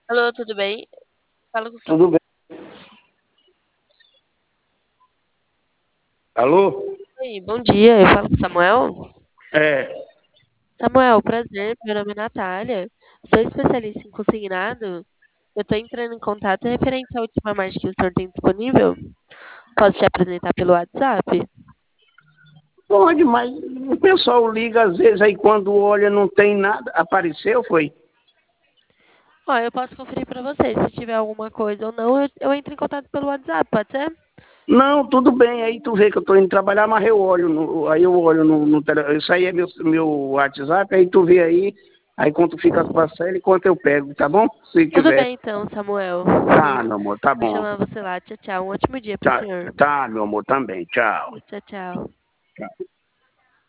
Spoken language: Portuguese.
Alô, tudo bem? Fala com o Tudo bem. Alô? Oi, bom dia. Eu falo com o Samuel. É, Samuel, prazer. Meu nome é Natália. Sou especialista em consignado. Eu estou entrando em contato referente à última marcha que o senhor tem disponível. Posso te apresentar pelo WhatsApp? pode, mas o pessoal liga às vezes aí quando olha não tem nada. Apareceu, foi? Ó, eu posso conferir para você. Se tiver alguma coisa ou não, eu entro em contato pelo WhatsApp, pode ser? Não, tudo bem. Aí tu vê que eu tô indo trabalhar, mas eu olho, aí eu olho no telefone. Isso aí é meu WhatsApp, aí tu vê aí quando tu fica com a ele, quanto eu pego, tá bom? Se Tudo tiver. bem então, Samuel. Tá, meu amor, tá Vou bom. chamar você lá. Tchau, tchau. Um ótimo dia para o Tá, senhor. tá, meu amor, também. Tchau. Tchau, tchau. Tchau.